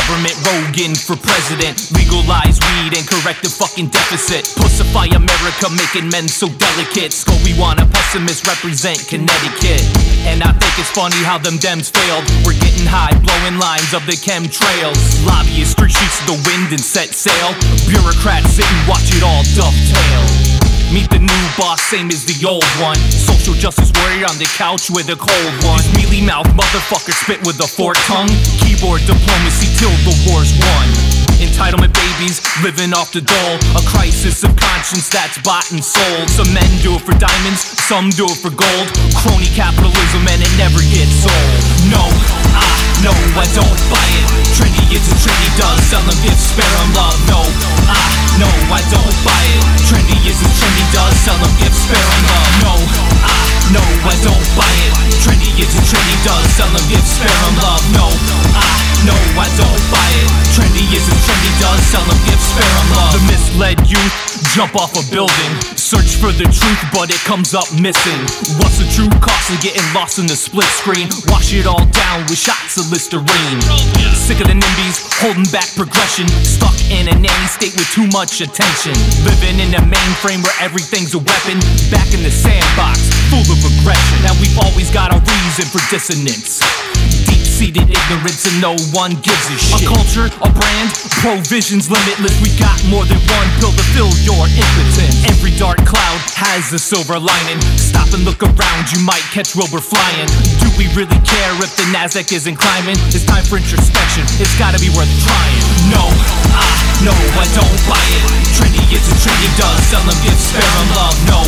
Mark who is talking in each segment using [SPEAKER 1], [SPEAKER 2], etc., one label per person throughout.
[SPEAKER 1] government, Rogan for president. Legalize weed and correct the fucking deficit. Pussify America, making men so delicate. We want a pessimist, represent Connecticut. And I think it's funny how them Dems failed. We're getting high, blowing lines of the chemtrails. Lobbyists, street sheets of the wind and set sail. Bureaucrats sit and watch it all dovetail. Meet the new boss, same as the old one. Social justice warrior on the couch with a cold one. Mealy mouth motherfucker spit with a forked tongue. Keyboard diplomacy till the war's won. Entitlement babies living off the dole. A crisis of conscience that's bought and sold. Some men do it for diamonds, some do it for gold. Crony capitalism and it never gets old. No, I don't buy it. Trendy is a trendy does, sell them gifts, spare them love. No, I don't buy it. Trendy is a trendy does, sell them gifts, spare them love. No, I don't buy it. Trendy is a trendy does, sell them gifts, spare them love. No, I don't buy it. Trendy is a trendy does, sell them gifts, spare them love. The misled youth jump off a building, search for the truth, but it comes up missing. What's the true cost of getting lost in the split screen? Wash it all down with shots of Listerine. Sick of the NIMBYs holding back progression, stuck in a nanny state with too much attention. Living in a mainframe where everything's a weapon, back in the sandbox, full of aggression. Now we've always got a reason for dissonance, deep-seated ignorance and no one gives a shit. A culture, a brand, provisions limitless. We got more than one pill to fill your impotence. Every dark cloud has a silver lining. Stop and look around, you might catch Wilbur flying. Do we really care if the Nasdaq isn't climbing? It's time for introspection, it's gotta be worth trying. No, I don't buy it. Trendy is a trendy does, sell them gifts, spare them love. No,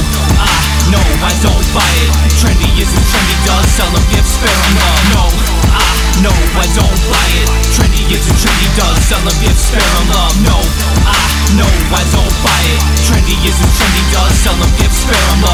[SPEAKER 1] I don't buy it. Trendy is a trendy does, sell them gifts, spare them love. No, I don't buy it. Trendy is a trendy does, sell them gifts, spare them love. No, I don't buy it. Trendy is a trendy does, sell them gifts, spare them love.